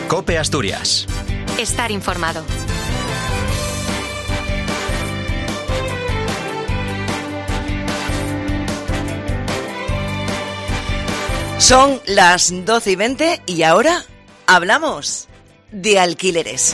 COPE Asturias. Estar informado. Son las 12:20 y ahora hablamos de alquileres.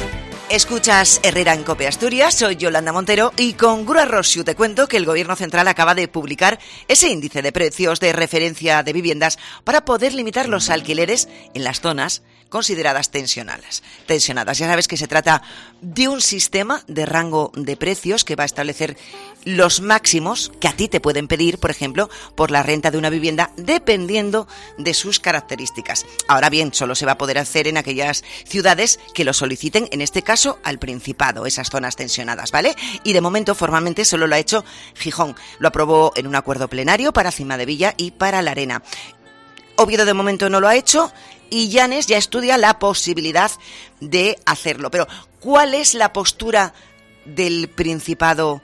Escuchas Herrera en COPE Asturias, soy Yolanda Montero y con Grúa Rosiu te cuento que el Gobierno Central acaba de publicar ese índice de precios de referencia de viviendas para poder limitar los alquileres en las zonas consideradas tensionadas. Ya sabes que se trata de un sistema de rango de precios que va a establecer los máximos que a ti te pueden pedir, por ejemplo, por la renta de una vivienda, dependiendo de sus características. Ahora bien, solo se va a poder hacer en aquellas ciudades que lo soliciten, en este caso al Principado, esas zonas tensionadas, ¿vale? Y de momento, formalmente, solo lo ha hecho Gijón. Lo aprobó en un acuerdo plenario para Cimadevilla y para La Arena. Oviedo de momento no lo ha hecho y Llanes ya estudia la posibilidad de hacerlo. Pero, ¿cuál es la postura del Principado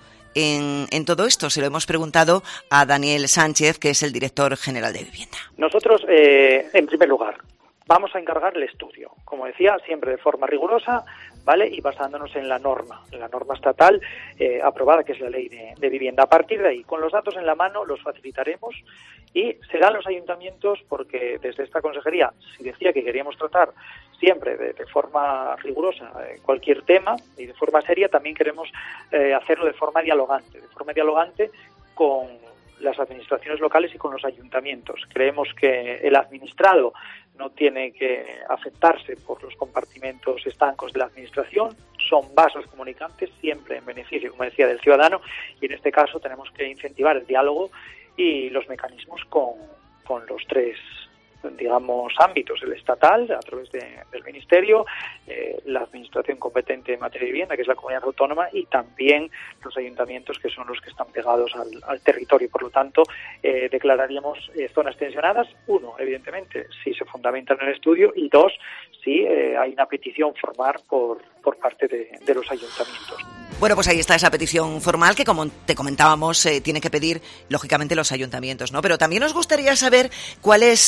en todo esto? Se lo hemos preguntado a Daniel Sánchez, que es el director general de Vivienda. Nosotros, en primer lugar, vamos a encargar el estudio, como decía, siempre de forma rigurosa, ¿vale? Y basándonos en la norma estatal aprobada, que es la ley de vivienda. A partir de ahí, con los datos en la mano, los facilitaremos y serán los ayuntamientos, porque desde esta consejería, si decía que queríamos tratar siempre de forma rigurosa cualquier tema y de forma seria, también queremos hacerlo de forma dialogante con las administraciones locales y con los ayuntamientos. Creemos que el administrado no tiene que afectarse por los compartimentos estancos de la administración, son vasos comunicantes siempre en beneficio, como decía, del ciudadano, y en este caso tenemos que incentivar el diálogo y los mecanismos con los tres, digamos, ámbitos: el estatal, a través del Ministerio, la administración competente en materia de vivienda, que es la comunidad autónoma, y también los ayuntamientos, que son los que están pegados al territorio. Por lo tanto, declararíamos zonas tensionadas, uno, evidentemente, si se fundamenta en el estudio, y dos, si hay una petición formal por parte de los ayuntamientos. Bueno, pues ahí está esa petición formal que, como te comentábamos, tienen que pedir, lógicamente, los ayuntamientos, ¿no? Pero también nos gustaría saber cuáles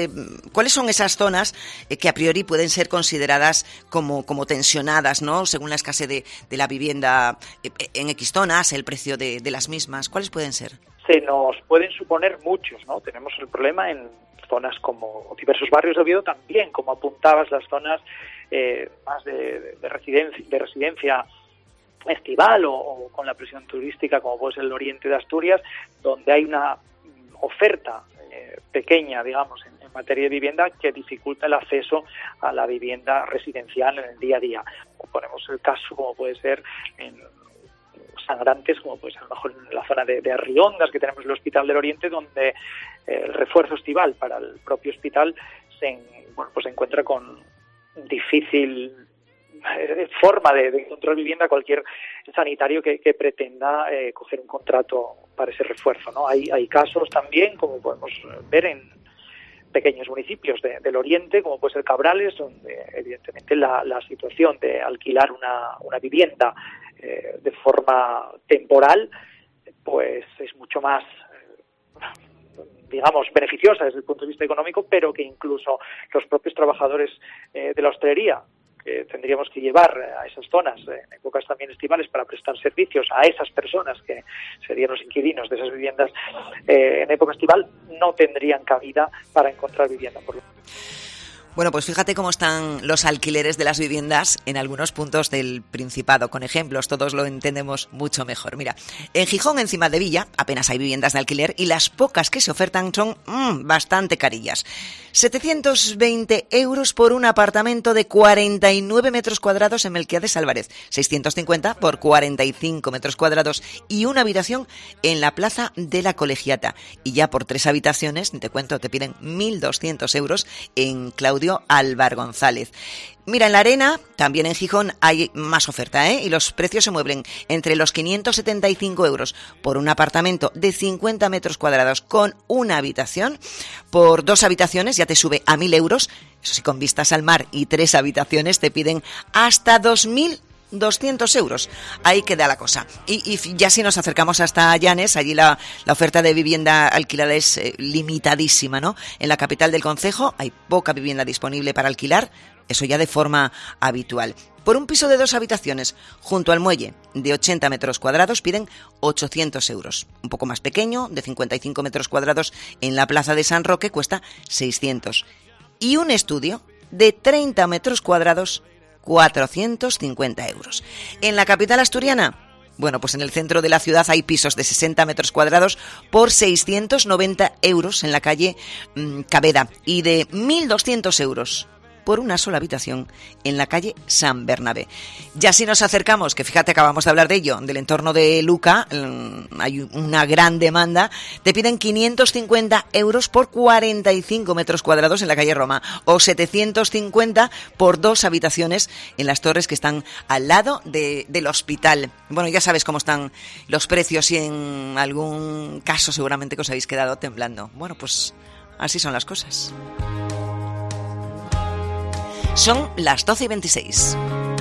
son esas zonas que a priori pueden ser consideradas como tensionadas, ¿no? Según la escasez de la vivienda en X zonas, el precio de las mismas. ¿Cuáles pueden ser? Se nos pueden suponer muchos, ¿no? Tenemos el problema en zonas como diversos barrios de Oviedo, también, como apuntabas, las zonas más de residencia estival o con la presión turística, como puede ser el oriente de Asturias, donde hay una oferta pequeña, digamos, en materia de vivienda, que dificulta el acceso a la vivienda residencial en el día a día. O ponemos el caso, como puede ser en Sangrantes, como puede ser a lo mejor en la zona de Arriondas, que tenemos el Hospital del Oriente, donde el refuerzo estival para el propio hospital se encuentra con difícil forma de encontrar vivienda a cualquier sanitario que pretenda coger un contrato para ese refuerzo, ¿no? Hay casos también, como podemos ver en pequeños municipios del Oriente, como puede ser Cabrales, donde evidentemente la situación de alquilar una vivienda de forma temporal, pues es mucho más digamos, beneficiosa desde el punto de vista económico, pero que incluso los propios trabajadores de la hostelería, que tendríamos que llevar a esas zonas en épocas también estivales para prestar servicios a esas personas que serían los inquilinos de esas viviendas en época estival, no tendrían cabida para encontrar vivienda. Bueno, pues fíjate cómo están los alquileres de las viviendas en algunos puntos del Principado. Con ejemplos, todos lo entendemos mucho mejor. Mira, en Gijón, en Cimadevilla, apenas hay viviendas de alquiler y las pocas que se ofertan son bastante carillas. 720 euros por un apartamento de 49 metros cuadrados en Melquiades Álvarez, 650 por 45 metros cuadrados y una habitación en la Plaza de la Colegiata. Y ya por 3 habitaciones, te cuento, te piden 1.200 euros en Claudio Álvar González. Mira, en La Arena, también en Gijón, hay más oferta, y los precios se mueven entre los 575 euros por un apartamento de 50 metros cuadrados con una habitación. Por 2 habitaciones ya te sube a 1.000 euros. Eso sí, con vistas al mar y 3 habitaciones te piden hasta 2.000 200 euros. Ahí queda la cosa. Y ya si nos acercamos hasta Llanes, allí la oferta de vivienda alquilada es limitadísima, ¿no? En la capital del concejo hay poca vivienda disponible para alquilar, eso ya de forma habitual. Por un piso de 2 habitaciones junto al muelle de 80 metros cuadrados piden 800 euros. Un poco más pequeño, de 55 metros cuadrados, en la plaza de San Roque cuesta 600. Y un estudio de 30 metros cuadrados, 450 euros. En la capital asturiana, bueno, pues en el centro de la ciudad hay pisos de 60 metros cuadrados por 690 euros en la calle Cabeda y de 1.200 euros por una sola habitación en la calle San Bernabé. Ya si nos acercamos, que fíjate, acabamos de hablar de ello, del entorno de Luca, hay una gran demanda, te piden 550 euros por 45 metros cuadrados en la calle Roma o 750 por 2 habitaciones en las torres que están al lado del hospital. Bueno, ya sabes cómo están los precios y en algún caso seguramente que os habéis quedado temblando. Bueno, pues así son las cosas. Son las 12:26.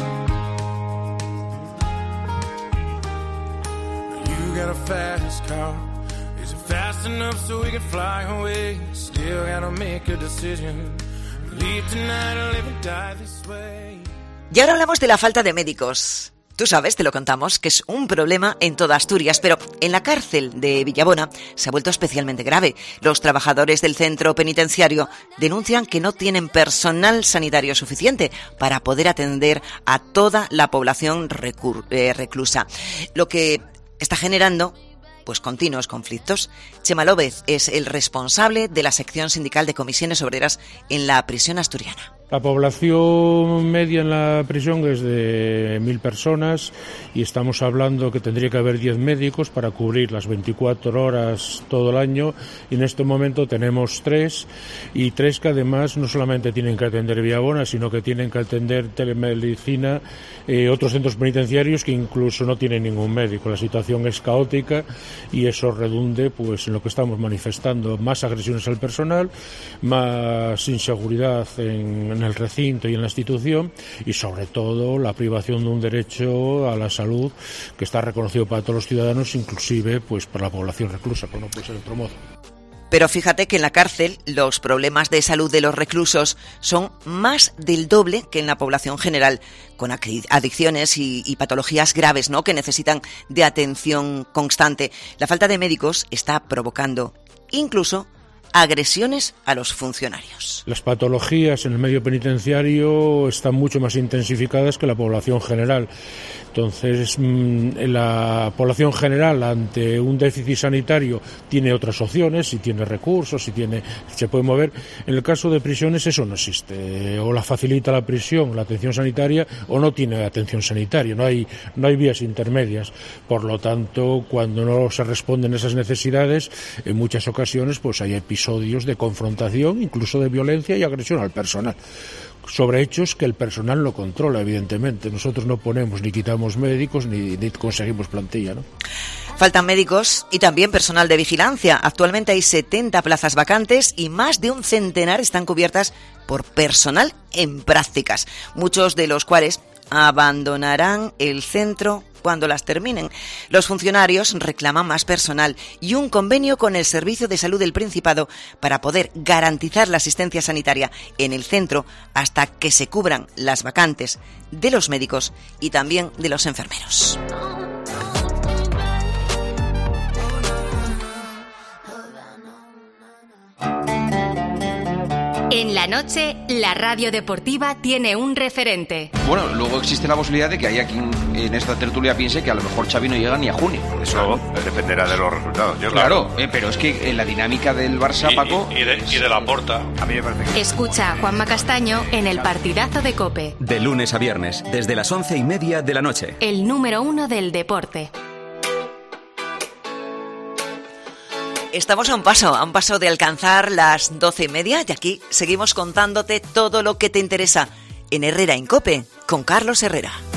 Y ahora hablamos de la falta de médicos. Tú sabes, te lo contamos, que es un problema en toda Asturias, pero en la cárcel de Villabona se ha vuelto especialmente grave. Los trabajadores del centro penitenciario denuncian que no tienen personal sanitario suficiente para poder atender a toda la población reclusa, lo que está generando pues continuos conflictos. Chema López es el responsable de la sección sindical de comisiones obreras en la prisión asturiana. La población media en la prisión es de 1.000 personas y estamos hablando que tendría que haber 10 médicos para cubrir las 24 horas todo el año, y en este momento tenemos 3, y 3 que además no solamente tienen que atender Villabona, sino que tienen que atender telemedicina, otros centros penitenciarios que incluso no tienen ningún médico. La situación es caótica y eso redunde pues en lo que estamos manifestando: más agresiones al personal, más inseguridad en el recinto y en la institución, y sobre todo la privación de un derecho a la salud que está reconocido para todos los ciudadanos, inclusive pues por la población reclusa, como no puede ser de otro modo. Pero fíjate que en la cárcel los problemas de salud de los reclusos son más del doble que en la población general, con adicciones y patologías graves, ¿no?, que necesitan de atención constante. La falta de médicos está provocando incluso agresiones a los funcionarios. Las patologías en el medio penitenciario están mucho más intensificadas que la población general. Entonces, la población general, ante un déficit sanitario, tiene otras opciones, si tiene recursos, se puede mover. En el caso de prisiones eso no existe. O la facilita la prisión, la atención sanitaria, o no tiene atención sanitaria. No hay vías intermedias. Por lo tanto, cuando no se responden esas necesidades, en muchas ocasiones pues hay episodios de confrontación, incluso de violencia y agresión al personal, sobre hechos que el personal no controla, evidentemente. Nosotros no ponemos ni quitamos médicos ni conseguimos plantilla, ¿no? Faltan médicos y también personal de vigilancia. Actualmente hay 70 plazas vacantes y más de un centenar están cubiertas por personal en prácticas, muchos de los cuales abandonarán el centro cuando las terminen. Los funcionarios reclaman más personal y un convenio con el Servicio de Salud del Principado para poder garantizar la asistencia sanitaria en el centro hasta que se cubran las vacantes de los médicos y también de los enfermeros. En la noche, la radio deportiva tiene un referente. Bueno, luego existe la posibilidad de que haya quien en esta tertulia piense que a lo mejor Xavi no llega ni a junio. Eso dependerá de los resultados. Claro, pero es que en la dinámica del Barça, Paco... Y de la Porta, a mí me parece que... Escucha a Juanma Castaño en el partidazo de COPE. De lunes a viernes, desde las 11:30 de la noche. El número 1 del deporte. Estamos a un paso de alcanzar las 12:30 y aquí seguimos contándote todo lo que te interesa en Herrera en COPE con Carlos Herrera.